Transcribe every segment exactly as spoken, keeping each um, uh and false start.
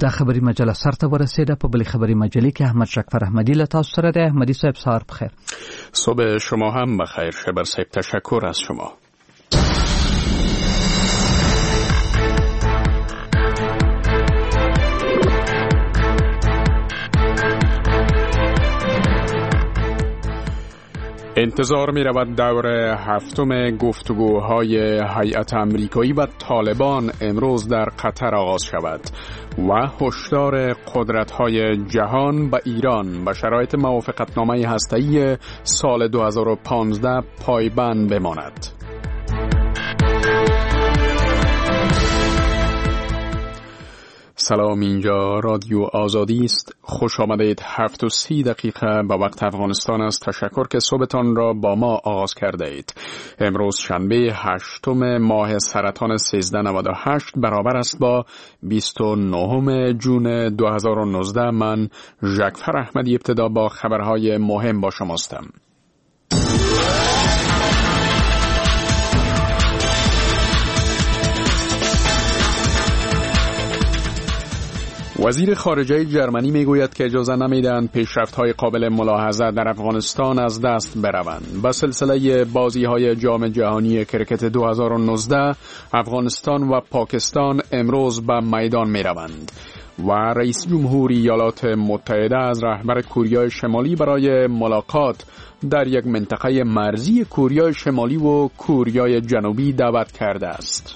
د خبري مجله سرته ورسېده. په بلې خبري مجلې کې احمد شکفر احمدی له تاسو سره دی. احمدی صاحب سهار بخیر. صبح شما هم بخیر. شبر صاحب تشکر از شما. انتظار می رود دور هفتم گفتگوهای هیئت آمریکایی و طالبان امروز در قطر آغاز شود و هشدار قدرت‌های جهان به ایران به شرایط موافقتنامه هسته‌ای سال دو هزار و پانزده پایبند بماند. سلام، اینجا رادیو آزادی است. خوش آمدید. هفت و سی دقیقه به وقت افغانستان است. تشکر که صبحتان را با ما آغاز کرده اید. امروز شنبه هشتم ماه سرطان سیزده نود و هشت برابر است با بیست و نهم جون دو هزار و نوزده. من ژکفر احمدی ابتدا با خبرهای مهم با شماستم. وزیر خارجه جرمنی میگوید که اجازه نمیدهند پیشرفت‌های قابل ملاحظه در افغانستان از دست بروند. به سلسله بازی‌های جام جهانی کرکت دو هزار و نوزده افغانستان و پاکستان امروز به میدان میروند و رئیس جمهور ایالات متحده از رهبر کوریای شمالی برای ملاقات در یک منطقه مرزی کوریای شمالی و کوریای جنوبی دعوت کرده است.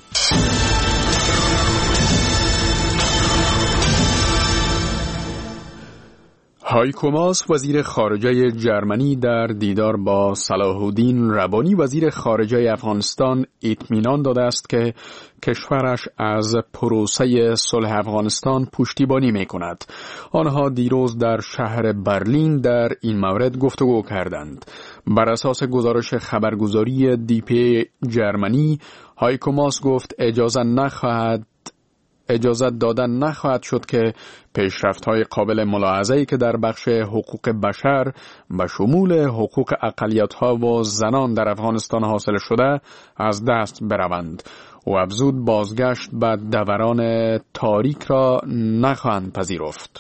هایکو ماس وزیر خارجه جرمنی در دیدار با صلاح الدین ربانی وزیر خارجه افغانستان اطمینان داده است که کشورش از پروسه صلح افغانستان پشتیبانی می‌کند. آنها دیروز در شهر برلین در این مورد گفتگو کردند. بر اساس گزارش خبرگزاری دی پی جرمنی، هایکو ماس گفت اجازه نخواهد اجازه دادن نخواهد شد که پیشرفت‌های قابل ملاحظه‌ای که در بخش حقوق بشر به شمول حقوق اقلیت‌ها و زنان در افغانستان حاصل شده از دست بروند و افزود بازگشت به دوران تاریک را نخواهند پذیرفت.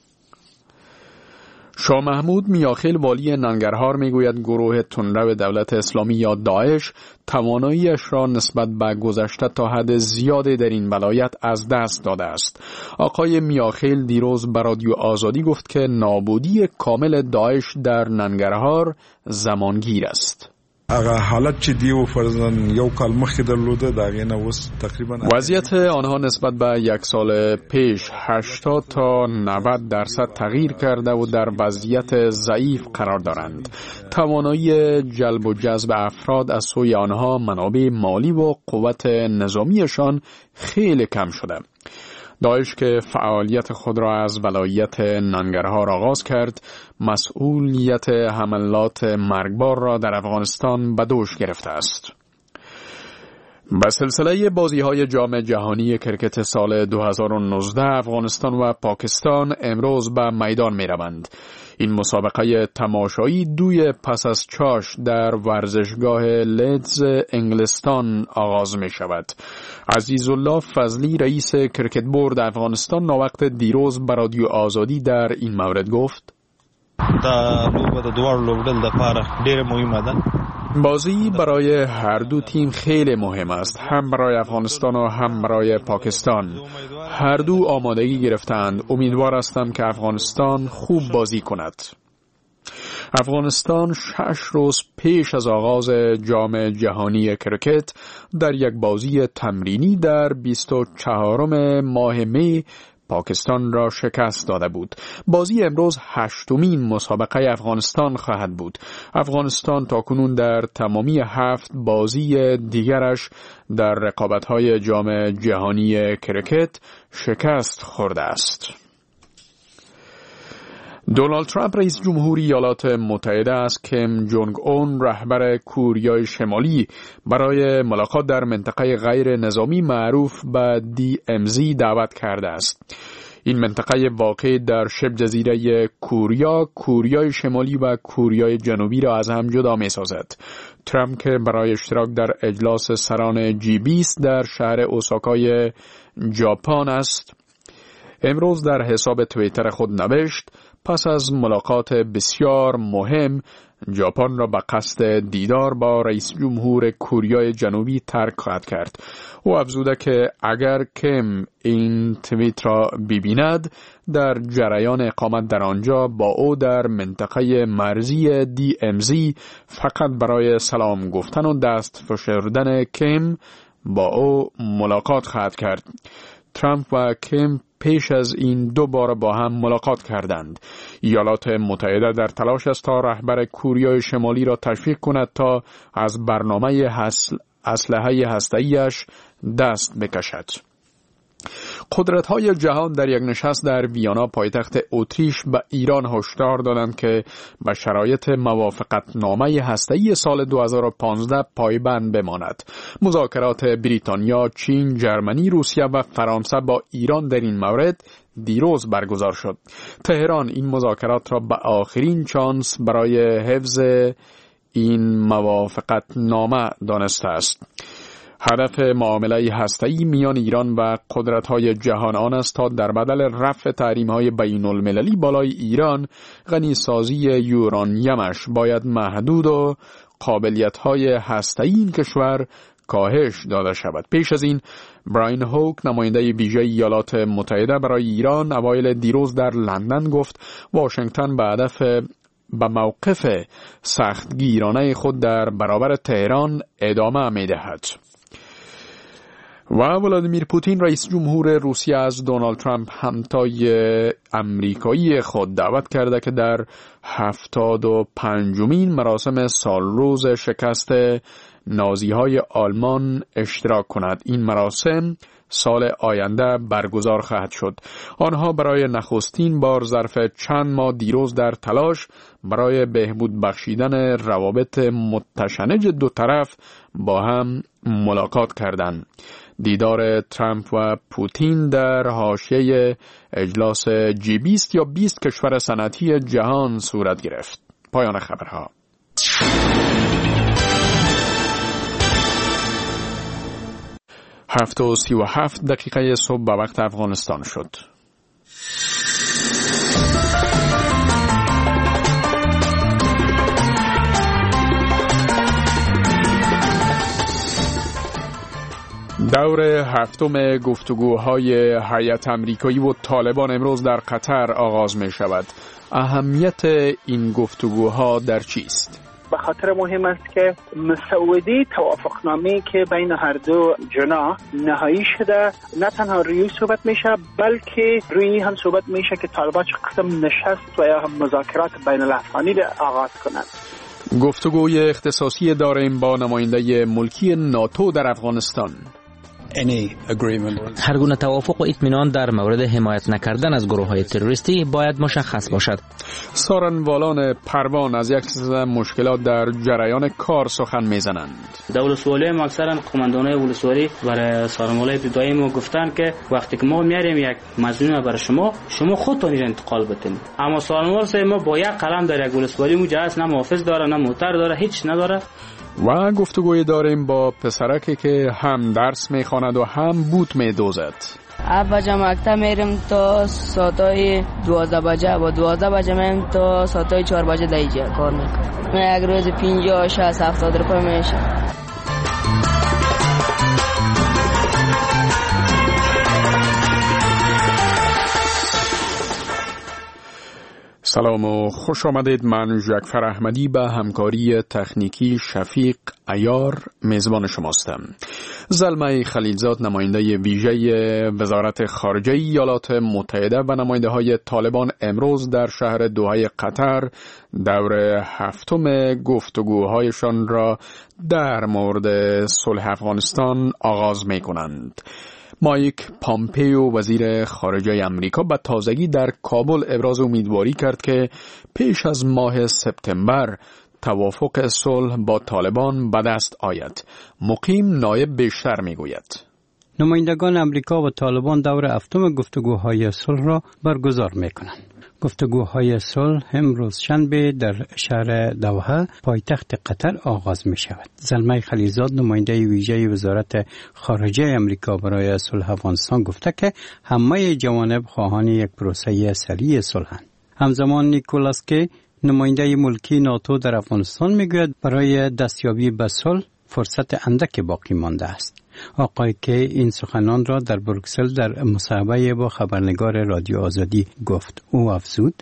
شاه محمود میاخیل والی ننگرهار میگوید گروه تندرو دولت اسلامی یا داعش تواناییش را نسبت به گذشته تا حد زیادی در این ولایت از دست داده است. آقای میاخیل دیروز به رادیو آزادی گفت که نابودی کامل داعش در ننگرهار زمانگیر است. هغه حالت چې دیو فرضاً یو کال مخکې درلوده داغه نه اوس تقریبا وضعیت آنها نسبت به یک سال پیش هشتاد تا نود درصد تغییر کرده و در وضعیت ضعیف قرار دارند. توانایی جلب و جذب افراد از سوی آنها، منابع مالی و قوت نظامیشان خیلی کم شده. داعش که فعالیت خود را از ولایت ننگرهار آغاز کرد، مسئولیت حملات مرگبار را در افغانستان به دوش گرفته است. به سلسله بازی‌های جام جهانی کرکت سال دو هزار و نوزده افغانستان و پاکستان امروز به میدان می‌روند. این مسابقه تماشایی دوی پس از چاش در ورزشگاه لیدز انگلستان آغاز می شود. عزیزالله فضلی رئیس کرکت بورد افغانستان ناوقت دیروز به رادیو آزادی در این مورد گفت دا لوبه د دوار لوبدل د پاره ډیره مهمه ده. بازی برای هر دو تیم خیلی مهم است، هم برای افغانستان و هم برای پاکستان. هر دو آمادگی گرفتند. امیدوار هستم که افغانستان خوب بازی کند. افغانستان شش روز پیش از آغاز جام جهانی کرکت در یک بازی تمرینی در بیست و چهارم ماه می پاکستان را شکست داده بود. بازی امروز هشتمین مسابقه افغانستان خواهد بود. افغانستان تاکنون در تمامی هفت بازی دیگرش در رقابت‌های جام جهانی کرکت شکست خورده است. دونالد ترامپ رئیس جمهوری ایالات متحده از کیم جونگ اون رهبر کوریای شمالی برای ملاقات در منطقه غیر نظامی معروف به دی ام زی دعوت کرده است. این منطقه واقع در شبه جزیره کوریا، کوریای شمالی و کوریای جنوبی را از هم جدا می سازد. ترامپ که برای اشتراک در اجلاس سران جی بیست در شهر اوساکای ژاپن است، امروز در حساب توییتر خود نوشت پس از ملاقات بسیار مهم ژاپن را به قصد دیدار با رئیس جمهور کره جنوبی ترک خواهد کرد. او افزوده که اگر کیم این توییت را ببیند در جریان اقامت در آنجا با او در منطقه مرزی دی ام زی فقط برای سلام گفتن و دست فشردن کیم با او ملاقات خواهد کرد. ترامپ و کیم پیش از این دو بار با هم ملاقات کردند. ایالات متحده در تلاش است تا رهبر کره شمالی را تشویق کند تا از برنامه اسلحه هسته‌ایش دست بکشد. قدرت‌های جهان در یک نشست در ویانا پایتخت اتریش به ایران هشدار دادند که به شرایط موافقتنامه هسته‌ای سال دو هزار و پانزده پایبند بماند. مذاکرات بریتانیا، چین، جرمنی، روسیه و فرانسه با ایران در این مورد دیروز برگزار شد. تهران این مذاکرات را به آخرین چانس برای حفظ این موافقتنامه دانسته است. هدف معامله هسته‌ای میان ایران و قدرت‌های جهان آن است تا در بدل رفع تحریم‌های بین‌المللی بالای ایران، غنی‌سازی یورانیمش باید محدود و قابلیت‌های هسته‌ای این کشور کاهش داده شود. پیش از این براین هوک نماینده ویژه ایالات متحده برای ایران اوایل دیروز در لندن گفت واشنگتن به هدف به موقف سختگیرانه خود در برابر تهران ادامه می‌دهد. و ولادیمیر پوتین رئیس جمهور روسیه از دونالد ترامپ همتای امریکایی خود دعوت کرده که در هفتاد و پنجمین مراسم سالروز شکست نازی‌های آلمان اشتراک کند. این مراسم سال آینده برگزار خواهد شد. آنها برای نخستین بار ظرف چند ماه دیروز در تلاش برای بهبود بخشیدن روابط متشنج دو طرف با هم ملاقات کردند. دیدار ترامپ و پوتین در حاشیه اجلاس جی بیست یا بیست کشور صنعتی جهان صورت گرفت. پایان خبرها. هفت و سی و هفت دقیقه صبح به وقت افغانستان شد. دور هفتم گفتگوهای هیئت آمریکایی و طالبان امروز در قطر آغاز می شود. اهمیت این گفتگوها در چیست؟ به خاطر مهم است که مسودی توافقنامه‌ای که بین هر دو جناح نهایی شده نه تنها روی صحبت میشه بلکه روی هم صحبت میشه که طالبان چه قسم نشست و یا هم مذاکرات بین الافغانی را آغاز کنند. گفتگوی اختصاصی داریم با نماینده ملکی ناتو در افغانستان. هر گونه توافق و اطمینان در مورد حمایت نکردن از گروه‌های تروریستی باید مشخص باشد. سارنوالان پروان از یک سلسله مشکلات در جریان کار سخن میزنند. در ولسوالی ما اکثرا قماندانای ولسوالی برای سارنوالای ابتدایی ما گفتن که وقتی که ما میاریم یک مظنون برای شما شما خودتون را انتقال بدین، اما سارنوال سه ما با یک قلم در یک ولسوالی مجهز نه محافظ داره نه موتر داره هیچ نداره. و گفتگوی داریم با پسرکی که هم درس میخواند و هم بوت میدوزد. بجه مکتب میریم تا ساعتای دوازده بجه و دوازده بجه میریم تا ساعتای چهار بجه دیگه کار میکنم. من یک روز پینجاه شصت هفتاد روپیه میشه. سلام و خوش آمدید. من جعفر احمدی به همکاری تکنیکی شفیق عیار میزبان شماستم. زلمه خلیلزاد نماینده ویژه وزارت خارجه ایالات متحده و نماینده های طالبان امروز در شهر دوحه قطر دور هفتم گفتگوهایشان را در مورد صلح افغانستان آغاز می کنند. مایک پامپیو وزیر خارجه امریکا به تازگی در کابل ابراز امیدواری کرد که پیش از ماه سپتامبر توافق صلح با طالبان به دست آید. مقیم نایب بیشتر میگوید. نمایندگان امریکا و طالبان دور هفتم گفتگوهای صلح را برگزار میکنند. گفتگوهای صلح امروز شنبه در شهر دوحه پایتخت قطر آغاز می شود. زلمه خلیلزاد نماینده ویژه وزارت خارجه امریکا برای صلح افغانستان گفته که همه جوانب خواهان یک پروسه سریع صلحند. همزمان نیکولاس کی نماینده ملکی ناتو در افغانستان میگوید برای دستیابی به صلح فرصت اندک باقی مانده است. آقای که این سخنان را در بروکسل در مصاحبه با خبرنگار رادیو آزادی گفت. او افزود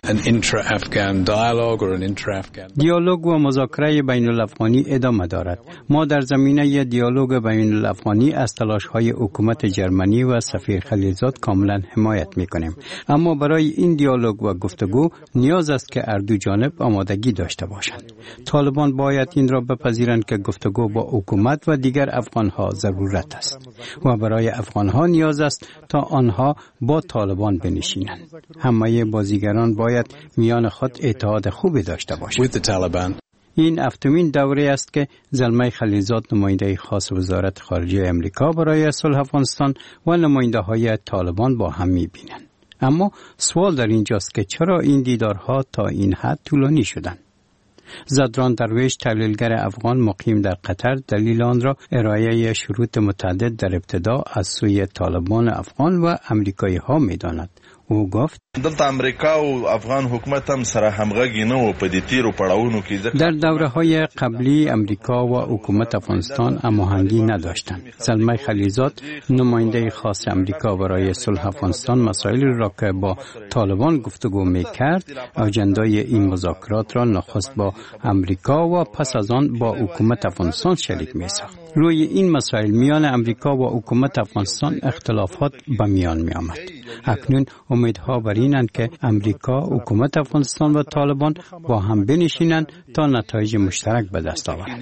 دیالوگ و مذاکره بین الافغانی ادامه دارد. ما در زمینه دیالوگ بین الافغانی از تلاش‌های حکومت جرمنی و سفیر خلیلزاد کاملا حمایت می‌کنیم. اما برای این دیالوگ و گفتگو نیاز است که هر دو جانب آمادگی داشته باشند. طالبان باید این را بپذیرند که گفتگو با حکومت و دیگر افغان‌ها ضرورت است و برای افغان‌ها نیاز است تا آنها با طالبان بنشینند. همه بازیگران باید میان خود اتحاد خوبی داشته باشند. این هفتمین دوره است که زلمه خلیلزاد نماینده خاص وزارت خارجه امریکا برای صلح افغانستان و نماینده‌های طالبان با هم می‌بینند. اما سوال در اینجاست که چرا این دیدارها تا این حد طولانی شدند؟ زادران درویش تحلیلگر افغان مقیم در قطر دلیل آن را ارائه شروط متعدد در ابتدا از سوی طالبان افغان و امریکایی ها می داند. او گفت دلته امریکا و افغان حکومت هم سره همغږی نه و په دې تیرو پړاوونو کې در دوره‌های قبلی امریکا و حکومت افغانستان هماهنگی نداشتند. زلمه خلیلزاد نماینده خاص امریکا برای صلح افغانستان مسائلی را که با طالبان گفتگو می‌کرد اجندای این مذاکرات را نخست با امریکا و پس از آن با حکومت افغانستان شریک می‌ساخت. روی این مسائل میان امریکا و حکومت افغانستان اختلافات به میان می‌آمد. اکنون امیدها بر اینند که امریکا، حکومت افغانستان و طالبان با هم بنشینند تا نتایج مشترک به دست آورند.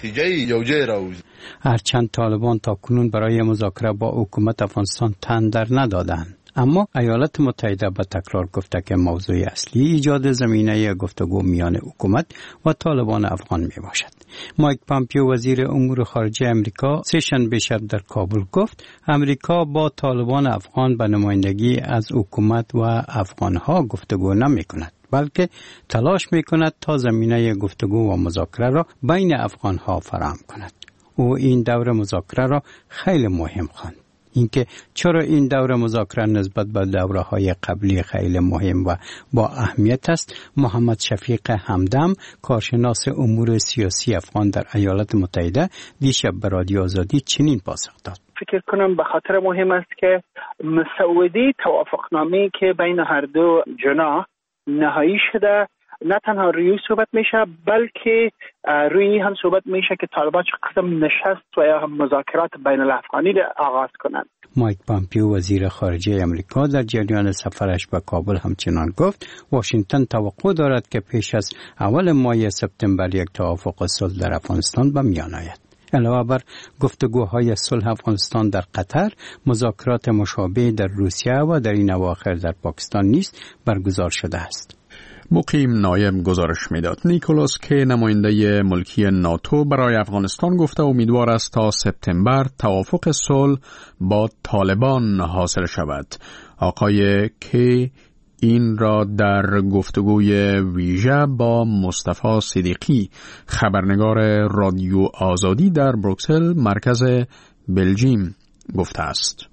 هرچند طالبان تا کنون برای مذاکره با حکومت افغانستان تن در ندادند، اما ایالات متحده به تکرار گفته که موضوع اصلی ایجاد زمینه گفتگو میان حکومت و طالبان افغان می باشد. مایک پامپیو وزیر امور خارجه امریکا سه‌شنبه شب در کابل گفت امریکا با طالبان افغان به نمایندگی از حکومت و افغانها گفتگو نمی کند، بلکه تلاش می کند تا زمینه گفتگو و مذاکره را بین افغانها فراهم کند. او این دور مذاکره را خیلی مهم خواند. اینکه چرا این دور مذاکره نسبت به دوره‌های قبلی خیلی مهم و با اهمیت است، محمد شفیق همدم کارشناس امور سیاسی افغان در ایالات متحده دیشب به رادیو آزادی چنین پاسخ داد. فکر کنم به خاطر مهم است که مسوده توافقنامه‌ای که بین هر دو جناح نهایی شده نه تنها روی صحبت میشه بلکه روی هم صحبت میشه که طالبان چه قسم نشست و یا مذاکرات بین الافغانی را آغاز کنند. مایک پامپیو وزیر خارجه امریکا در جریان سفرش به کابل همچنان گفت واشنگتن توقع دارد که پیش از اول ماه سپتامبر یک توافق صلح در افغانستان به میان آید. علاوه بر گفتگوهای صلح افغانستان در قطر، مذاکرات مشابه در روسیه و در این اواخر در پاکستان نیز برگزار شده است. مقیم نایب گزارش میداد. نیکولاس کی نماینده ملکی ناتو برای افغانستان گفته امیدوار است تا سپتامبر توافق صلح با طالبان حاصل شود. آقای کی این را در گفتگوی ویژه با مصطفی صدیقی خبرنگار رادیو آزادی در بروکسل مرکز بلژیم گفته است.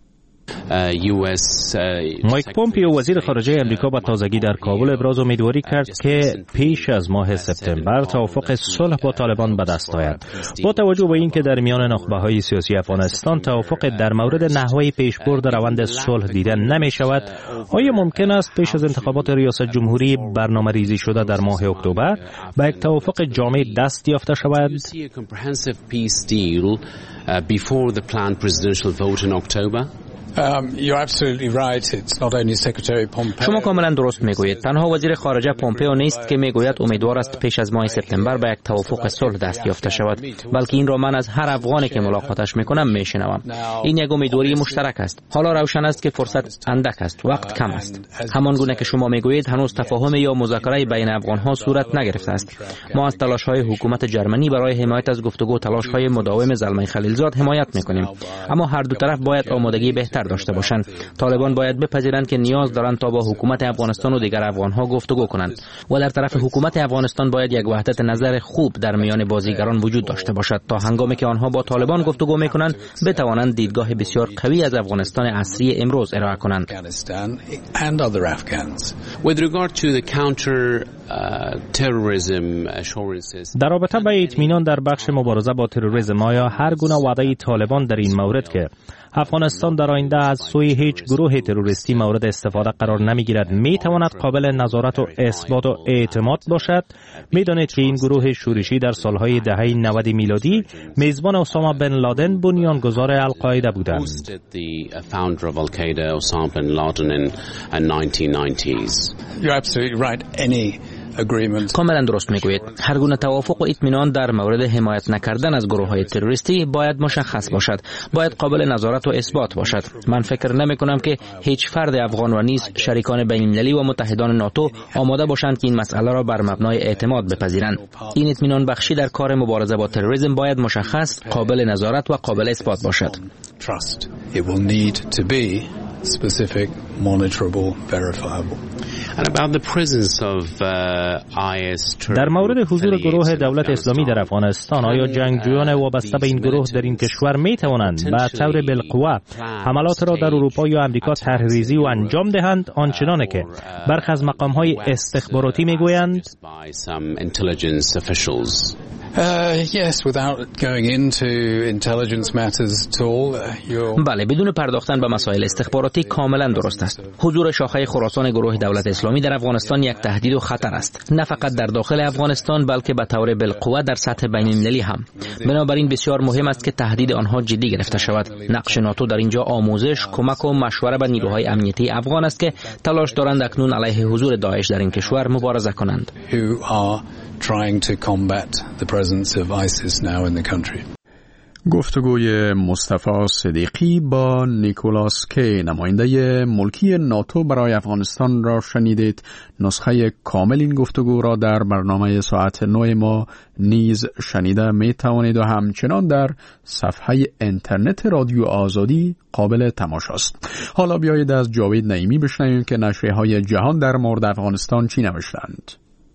مایک پومپیو وزیر خارجه امریکا با تازگی در کابل ابراز امیدواری کرد که پیش از ماه سپتامبر توافق صلح با طالبان به دست آید. با توجه به اینکه در میان نخبه‌های سیاسی افغانستان توافق در مورد نحوه پیشبرد روند صلح دیده نمی شود، آیا ممکن است پیش از انتخابات ریاست جمهوری برنامه‌ریزی شده در ماه اکتبر به یک توافق جامع دست یافته شود؟ شما کاملا درست میگویید. تنها وزیر خارجه پومپئو نیست که میگوید امیدوار است پیش از ماه سپتامبر به یک توافق صلح دست یافته شود، بلکه این را من از هر افغانی که ملاقاتش میکنم میشنوم. این یک امیدواری مشترک است. حالا روشن است که فرصت اندک است، وقت کم است. همان گونه که شما میگویید هنوز تفاهم یا مذاکره بین افغانها صورت نگرفته است. ما از تلاش‌های حکومت جرمنی برای حمایت از گفتگو تلاش‌های مداوم زلمه خلیلزاد حمایت میکنیم، اما هر دو طرف باید آمادگی بهتر داشته باشند. طالبان باید بپذیرند که نیاز دارند تا با حکومت افغانستان و دیگر افغانها گفتگو کنند و در طرف حکومت افغانستان باید یک وحدت نظر خوب در میان بازیگران وجود داشته باشد تا هنگامی که آنها با طالبان گفتگو میکنند بتوانند دیدگاه بسیار قوی از افغانستان عصری امروز ارائه کنند. در رابطه با اطمینان در بخش مبارزه با تروریسم، آیا هر گونه وعده طالبان در این مورد که افغانستان در آینده از سوی هیچ گروه تروریستی مورد استفاده قرار نمیگیرد می تواند قابل نظارت و اثبات و اعتماد باشد؟ می دانید که این گروه شورشی در سالهای دهه نود میلادی میزبان اسامه بن لادن بنیانگذار القاعده بودند. کاملا درست میگویید. هر گونه توافق و اطمینان در مورد حمایت نکردن از گروه های تروریستی باید مشخص باشد، باید قابل نظارت و اثبات باشد. من فکر نمی کنم که هیچ فرد افغان و نیز شریکان بین المللی و متحدان ناتو آماده باشند که این مسئله را بر مبنای اعتماد بپذیرند. این اطمینان بخشی در کار مبارزه با تروریسم باید مشخص، قابل نظارت و قابل اثبات باشد. specific, monitorable, verifiable. And about the presence of uh, آی اس در مورد حضور گروه دولت اسلامی در افغانستان، آیا جنگجویان وابسته به این گروه در این کشور می توانند به طور بالقوه حملات را در اروپا یا امریکا طرحریزی و انجام دهند، آنچنانه که برخی از مقام‌های استخباراتی میگویند؟ بله، بدون پرداختن به مسائل استخباراتی کاملا درست است. حضور شاخه خراسان گروه دولت اسلامی در افغانستان یک تهدید و خطر است، نه فقط در داخل افغانستان بلکه به طور بالقوه در سطح بین المللی هم. بنابراین بسیار مهم است که تهدید آنها جدی گرفته شود. نقش ناتو در اینجا آموزش، کمک و مشوره به نیروهای امنیتی افغان است که تلاش دارند اکنون علیه حضور داعش در این کشور مبارزه کنند. trying to combat the presence of ISIS now in the country. گفتگوی مصطفی صدیقی با نیکولاس کی، نماینده ملکی ناتو برای افغانستان را شنیدید. نسخه کامل این گفتگو را در برنامه ساعت نه ما نیز شنیده می توانید و همچنان در صفحه اینترنت رادیو آزادی قابل تماشاست. حالا بیایید از جاوید نعیمی بشنویم که نشریه‌های جهان در مورد افغانستان چی نوشتند.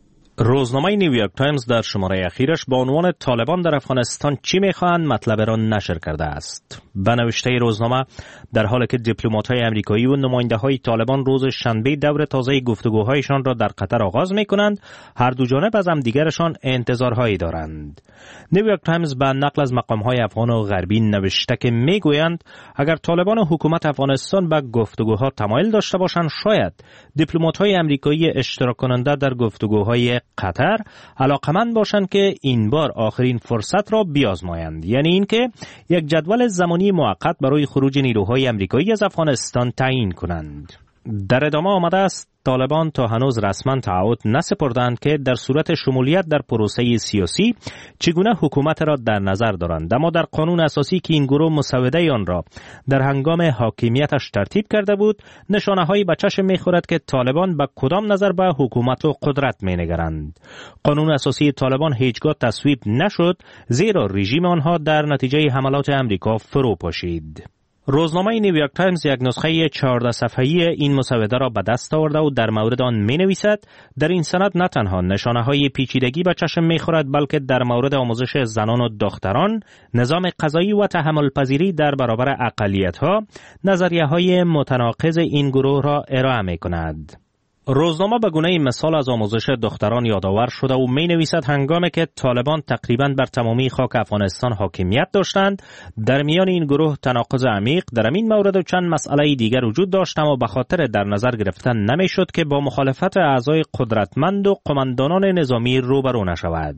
روزنامه نیویورک تایمز در شماره اخیرش با عنوان طالبان در افغانستان چی میخواهند مطلب را نشر کرده است. به نوشته روزنامه، در حالی که دیپلمات‌های آمریکایی و نماینده‌های طالبان روز شنبه دور تازه گفتگوهایشان را در قطر آغاز میکنند، هر دو جانب از همدیگرشان انتظارهایی دارند. نیویورک تایمز به نقل از مقام‌های افغان و غربی نوشته که میگویند اگر طالبان و حکومت افغانستان به گفتگوها تمایل داشته باشند، شاید دیپلمات‌های آمریکایی اشتراک کننده در گفتگوهای قطر علاقمند باشند که این بار آخرین فرصت را بیازمایند، یعنی اینکه یک جدول زمانی موقت برای خروج نیروهای آمریکایی از افغانستان تعیین کنند. در ادامه آمده است طالبان تا هنوز رسما تعهد نسپردند که در صورت شمولیت در پروسه سیاسی چگونه حکومت را در نظر دارند، اما در قانون اساسی که این گروه مسوده آن را در هنگام حاکمیتش ترتیب کرده بود، نشانه‌هایی به چشم می‌خورد که طالبان به کدام نظر به حکومت و قدرت می‌نگرند. قانون اساسی طالبان هیچگاه تصویب نشد، زیرا رژیم آنها در نتیجه حملات امریکا فرو پاشید. روزنامه نیویورک تایمز یک نسخه چهارده صفحه‌ای این مسوده را به دست آورده و در مورد آن می‌نویسد در این سند نه تنها نشانه‌های پیچیدگی به چشم می‌خورد، بلکه در مورد آموزش زنان و دختران، نظام قضایی و تحمل پذیری در برابر اقلیت‌ها، نظریه‌های متناقض این گروه را ارائه می‌کند. روزنامه به گونه مثال از آموزش دختران یادآور شده و می نویسد هنگامی که طالبان تقریباً بر تمامی خاک افغانستان حاکمیت داشتند، در میان این گروه تناقض عمیق در این مورد و چند مسئله دیگر وجود داشت، اما به خاطر در نظر گرفتن نمی شد که با مخالفت اعضای قدرتمند و قماندانان نظامی روبرو نشود.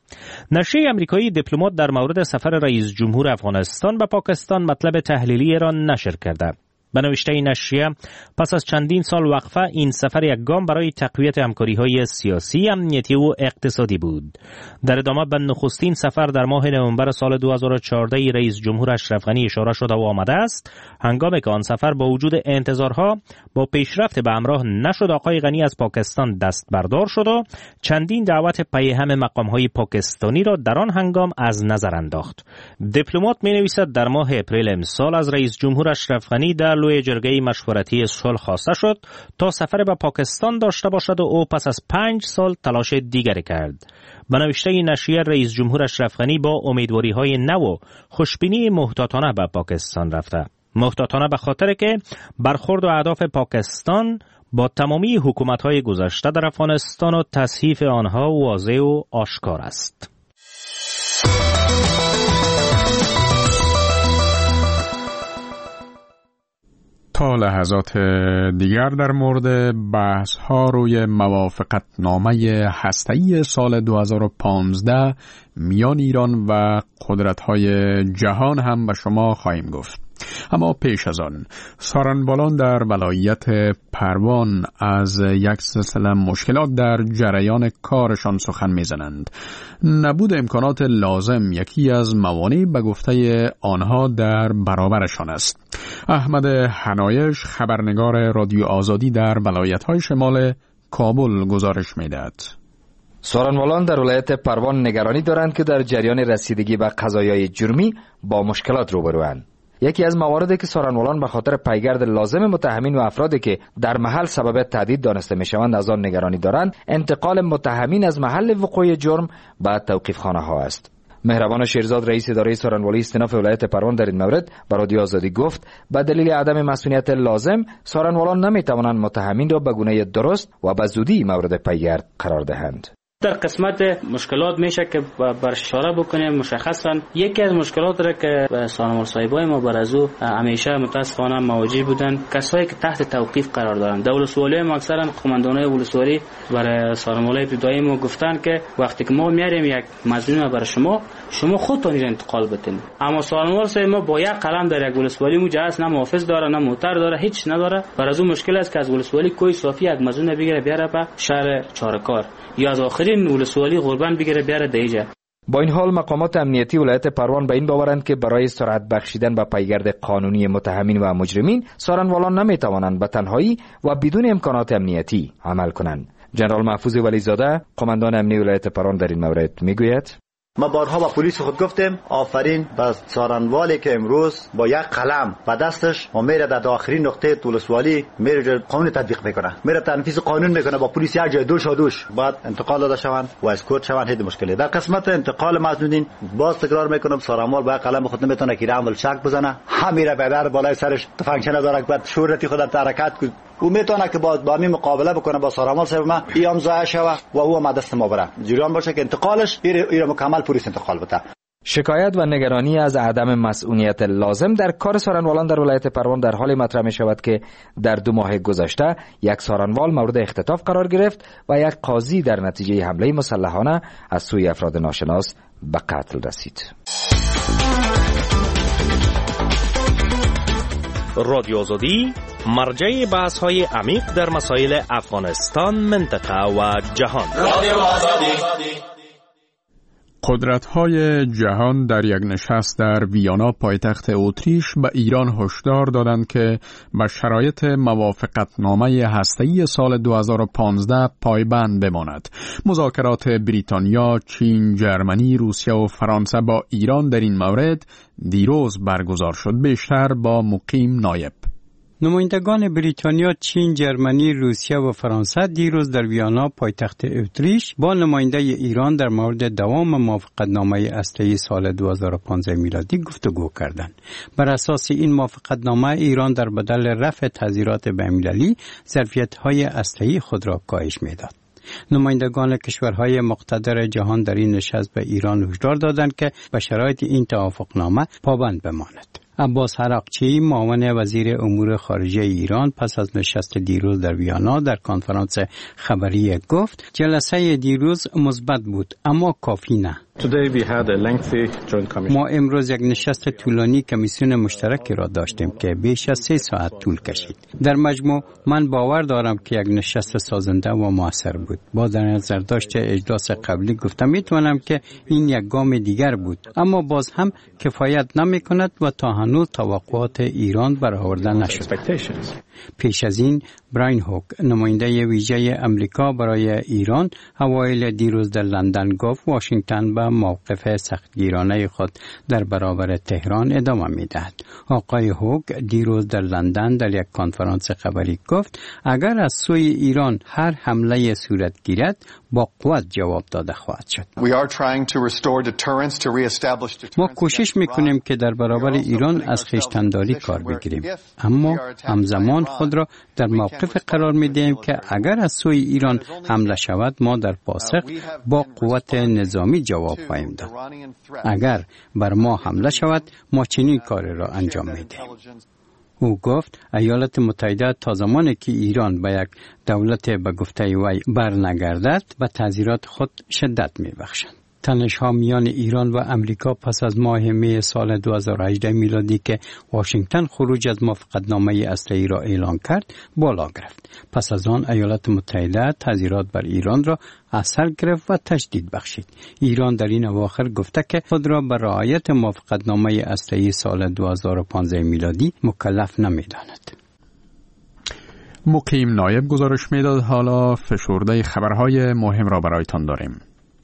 نشریه امریکایی دیپلمات در مورد سفر رئیس جمهور افغانستان به پاکستان مطلب تحلیلی را نشر کرده. به نوشته نشریه پس از چندین سال وقفه این سفر یک گام برای تقویت همکاری‌های سیاسی، امنیتی و اقتصادی بود. در ادامه به نخستین سفر در ماه نوامبر سال دو هزار و چهارده رئیس جمهور اشرف غنی اشاره شده و آمده است. هنگامی که آن سفر با وجود انتظارها با پیشرفت به همراه نشد، آقای غنی از پاکستان دست بردار شد و چندین دعوت پی هم مقام‌های پاکستانی را در آن هنگام از نظر انداخت. دیپلمات می‌نویسد در ماه اپریل امسال از رئیس جمهور اشرف غنی در لوی جرگه مشورتی صلح خواسته شد تا سفر به پاکستان داشته باشد و او پس از پنج سال تلاش دیگری کرد. به نوشته نشریه رئیس جمهور اشرف غنی با امیدواری‌های نو و خوشبینی محتاطانه به پاکستان رفته. محتاطانه به خاطر که برخورد و اهداف پاکستان با تمامی حکومت‌های گذشته در افغانستان و تصحیف آنها واضح و آشکار است. تا لحظات دیگر در مورد بحث ها روی موافقت نامه هسته‌ای سال دو هزار و پانزده میان ایران و قدرت های جهان هم به شما خواهیم گفت. اما پیش از آن سارنوالان در ولایت پروان از یک سلسله مشکلات در جریان کارشان سخن میزنند. نبود امکانات لازم یکی از موانع به گفته آنها در برابرشان است. احمد حنایش خبرنگار رادیو آزادی در ولایت‌های شمال کابل گزارش میدهد. سارنوالان در ولایت پروان نگرانی دارند که در جریان رسیدگی به قضایای جرمی با مشکلات روبروند. یکی از مواردی که سارنوالان به خاطر پیگرد لازم متهمین و افرادی که در محل سبب تهدید دانسته میشوند از آن نگرانی دارند، انتقال متهمین از محل وقوع جرم به توقیفخانه ها است. مهربان شیرزاد رئیس اداره سارنوالی استیناف ولایت پروان در این مورد به رادیو آزادی گفت به دلیل عدم مسئولیت لازم سارنوالان نمیتوانند متهمین را به گونه درست و به زودی مورد پیگرد قرار دهند. در قسمت مشکلات میشه که بر اشاره بکنیم. مشخصا یکی از مشکلات را که سارنوال صاحبای ما بر از او همیشه متاسفانه مواجه بودن، کسایی که تحت توقیف قرار دارند. در ولسوالی ما اکثرا قماندانای ولسوالی برای سارنوالای ابتدایی ما گفتن که وقتی که ما میاریم یک مظنون برای شما، شما خودتون را انتقال بدین. اما سارنوال صاحب ما با یک قلم در یک ولسوالی مجهز، نه محافظ داره نه موتر داره، هیچ نداره. بر از اون مشکل است که از ولسوالی کوی صافی یک مظنون بگیره بیاره به شهر چارکار یا از آخرین ولسوالی قربان بگیره بیاره دیجا. با این حال مقامات امنیتی ولایت پروان به این باورند که برای سرعت بخشیدن به پیگرد قانونی متهمین و مجرمین سارنوالان نمیتوانند به تنهایی و بدون امکانات امنیتی عمل کنند. جنرال محفوظ ولیزاده قماندان امنیتی ولایت پروان در این مورد میگوید: ما بارها با پلیس خود گفتیم آفرین به سارنوالی که امروز با یک قلم و دستش و میره در آخرین نقطه ولسوالی میره قانون تطبیق میکنه، میره تنفیذ قانون میکنه. با پلیس یک جای دوش و دوش بعد انتقال داده شوند و اسکورت شوند. هیچ مشکلی در قسمت انتقال مظنونین باز تکرار میکنم، سارنوال با قلم خود نمیتونه که عمل شک بزنه، همیره به در بالای سرش تفنگچه نداره که بعد شورتی خود در حرکت کنه. او میتونه که با با می مقابله بکنه با سارنوال صاحب ما ایام ضایع شوه و او ما دست ما بره جریان باشه که انتقالش ایره مکمل پلیس انتقال بده. شکایت و نگرانی از عدم مسئولیت لازم در کار سارنوالان در ولایت پروان در حال مطرح می شود که در دو ماه گذشته یک سارنوال مورد اختطاف قرار گرفت و یک قاضی در نتیجه حمله مسلحانه از سوی افراد ناشناس به قتل رسید. رادیو آزادی مرجع بحث های عمیق در مسائل افغانستان، منطقه و جهان. رادیو آزادی. قدرت‌های جهان در یک نشست در ویانا پایتخت اتریش به ایران هشدار دادند که به شرایط موافقتنامه هسته‌ای سال دو هزار و پانزده پایبند بماند. مذاکرات بریتانیا، چین، جرمنی، روسیه و فرانسه با ایران در این مورد دیروز برگزار شد. بیشتر با مقیم نایب. نمایندگان بریتانیا، چین، جرمنی، روسیه و فرانسه دیروز در ویانا پایتخت اتریش با نماینده ایران در مورد دوام موافقتنامه هسته‌ای سال دو هزار و پانزده میلادی گفتگو کردند. بر اساس این موافقتنامه ایران در بدل رفع تحذیرات بین‌المللی ظرفیت‌های هسته‌ای خود را کاهش می‌داد. نمایندگان کشورهای مقتدر جهان در این نشست به ایران هشدار دادند که به شرایط این توافقنامه پابند بماند. عباس حراقچی معاون وزیر امور خارجه ایران پس از نشست دیروز در ویانا در کنفرانس خبری گفت جلسه دیروز مثبت بود اما کافی نه. ما امروز یک نشست طولانی کمیسیون مشترکی را داشتیم که بیش از سه ساعت طول کشید. در مجموع من باور دارم که یک نشست سازنده و موثر بود. با در نظر داشت اجلاس قبلی گفتم میتونم که این یک گام دیگر بود، اما باز هم کفایت نمی کند و تا هنوز توقعات ایران برآورده نشد. پیش از این براین هوک نماینده ویژه امریکا برای ایران اوایل دیروز در لندن گفت واشنگتن به موقف سختگیرانه خود در برابر تهران ادامه می‌دهد. آقای هوک دیروز در لندن در یک کنفرانس خبری گفت اگر از سوی ایران هر حمله صورت گیرد با قوت جواب داده خواهد شد. ما کوشش می‌کنیم که در برابر ایران از خویشتن‌داری کار بگیریم، اما همزمان خود را در موقف قرار می‌دهیم که اگر از سوی ایران حمله شود ما در پاسخ با قوت نظامی جواب خواهیم داد. اگر بر ما حمله شود ما چنین کاری را انجام می‌دهیم. او گفت ایالات متحده تا زمانی که ایران به یک دولت به گفته وی برنگردد به تعزیرات خود شدت می‌بخشند. تنش‌ها میان ایران و امریکا پس از ماه می سال دو هزار و هجده میلادی که واشنگتن خروج از موافقتنامه اصلی را اعلان کرد بالا گرفت. پس از آن ایالات متحده تعزیرات بر ایران را اثر گرفت و تشدید بخشید. ایران در این اواخر گفته که خود را به رعایت موافقتنامه اصلی سال دو هزار و پانزده میلادی مکلف نمی‌داند. مقیم نایب گزارش میداد. حالا فشرده خبرهای مهم را برایتان داریم.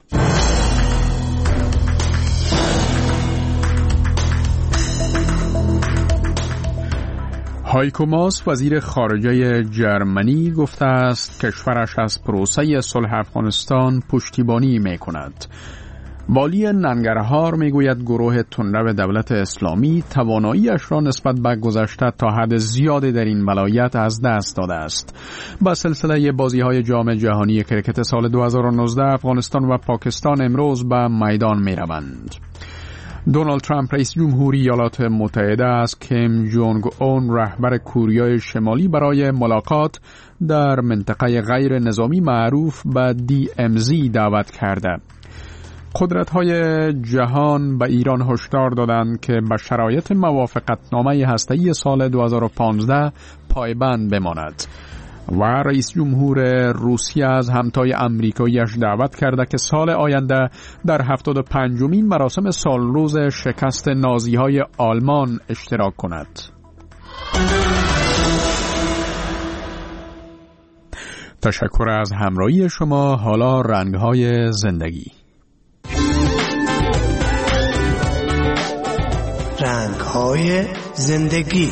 هایکو ماس وزیر خارجه جرمنی گفته است کشورش از پروسه صلح افغانستان پشتیبانی می کند. والی ننگرهار می گوید گروه تندرو دولت اسلامی تواناییش را نسبت به گذشته تا حد زیادی در این ولایت از دست داده است. با سلسله بازی های جام جهانی کرکت سال دو هزار و نوزده افغانستان و پاکستان امروز به میدان می روند. دونالد ترامپ رئیس جمهوری ایالات متحده از کیم جونگ اون رهبر کره شمالی برای ملاقات در منطقه غیر نظامی معروف به دی ام زی دعوت کرده. قدرت‌های جهان به ایران هشدار دادند که به شرایط موافقتنامه هسته‌ای سال دو هزار و پانزده پایبند بماند. و رئیس جمهور روسیه از همتای امریکاییش دعوت کرده که سال آینده در هفتاد و پنجمین مراسم سالروز شکست نازی‌های آلمان اشتراک کند. تشکر از همراهی شما. حالا رنگ‌های زندگی. رنگ‌های زندگی.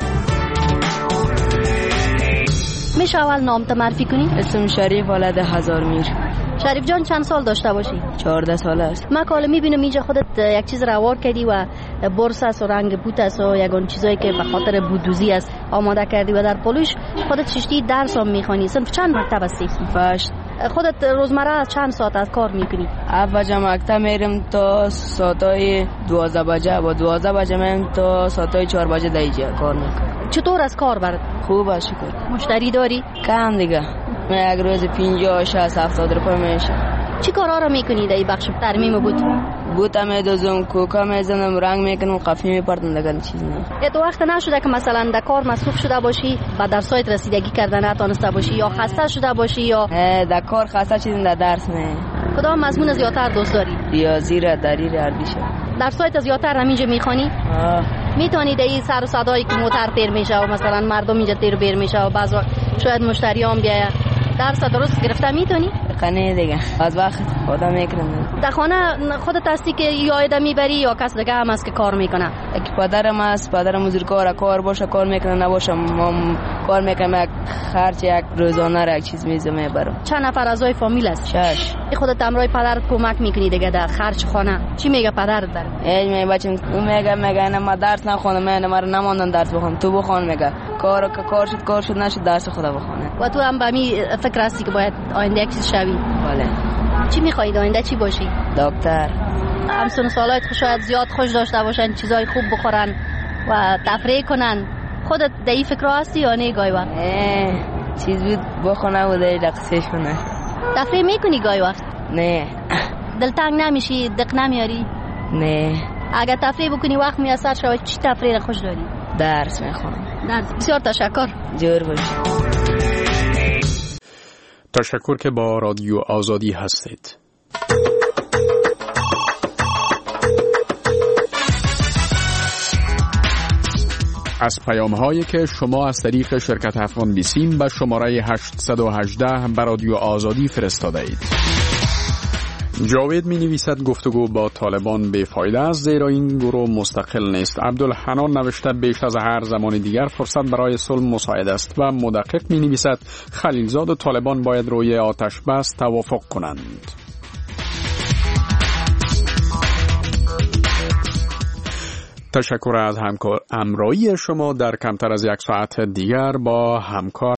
میشه اول نام تو معرفی کنی؟ اسم شریف ولد هزار میر. شریف جان چند سال داشته باشی؟ چهارده سال است. من کالا میبینم اینجا خودت یک چیز روار کردی و برس است و رنگ بوت است و یگان چیزایی که به خاطر بودوزی است آماده کردی و در پلوش خودت ششتی درس هم میخوانی. صنف چند مکتب هستی؟ فشت. خودت روزمره از چند ساعت از کار میکنی؟ اول مکتب میرم تا ساعتای دوازده بجه و دوازده بجه میرم تا ساعتای چهار بجه دیگه کار میکنم. چطور از کار برد؟ خوب است شکر. مشتری داری؟ کم دیگه. من یک روز پنجاه شصت هفتاد روپیه میشه. چی کارا را میکنی در این بخش ترمیم بود؟ بوتا میدوزم، کوکا میزنم، رنگ میکنم، قفی میپردم دیگه چیز نه. تو وقت نشده که مثلا در کار مصروف شده باشی و در سایت رسیدگی کردن نتونسته باشی یا خسته شده باشی یا در کار خسته شدم در درس نه؟ کدام مضمون زیاتر دوست داری؟ ریاضی را دری اردیشه. در سایت زیاتر همینجا میخوانی؟ میتونی در این سر و صدایی که موتر تیر میشه و مثلا مردم اینجا تیر بیر میشه و بعض شاید مشتری هم بیایه درس درست گرفته میتونی؟ خانه دیگه از وقت خدا میکنم. در خانه خودت هستی که یا ایده میبری یا کس دیگه هم هست که کار میکنه؟ اگه پدرم هست، پدرم مزیر کار کار باشه کار میکنه، نباشه ما کار میکنم، یک خرج یک روزانه را یک چیز میزه میبرم. چند نفر اعضای فامیل هست؟ شش. خودت همراه پدرت کمک میکنی دیگه در خرج خانه؟ چی میگه پدرت در؟ ای می بچم میگه میگه نه ما درس نخونم، من مرا نماندن درس بخونم، تو بخون. میگه کار کار شد کار شد نشد درس خدا بخونه. و تو هم به می فکر هستی که باید آینده یک چیز شوی؟ بله. چی میخوای آینده چی باشی؟ دکتر. همسن سالایت شاید زیاد خوش داشته باشن، چیزای خوب بخورن و تفریح کنن. خودت در این فکر هستی یا نه گاهی وقت؟ چیز بود بخونه و در رقصش کنه. تفریح میکنی گاهی وقت؟ نه. دلتنگ نمیشی؟ دق نمیاری؟ نه. اگر تفریح بکنی وقت میسر شود چی تفریح را خوش داری؟ درس میخونم. درس. بسیار تشکر. جور باشی. تشکر که با رادیو آزادی هستید. از پیام هایی که شما از طریق شرکت افغان بیسیم به شماره هشت یک هشت به رادیو آزادی فرستاده اید. جاوید می نویسد گفتگو با طالبان بیفایده است زیرا این گروه مستقل نیست. عبدالحنان نوشته بیش از هر زمان دیگر فرصت برای صلح مساعد است و مدقق می نویسد خلیلزاد و طالبان باید روی آتش بس توافق کنند. تشکر از همکار همراهی شما در کمتر از یک ساعت دیگر با همکار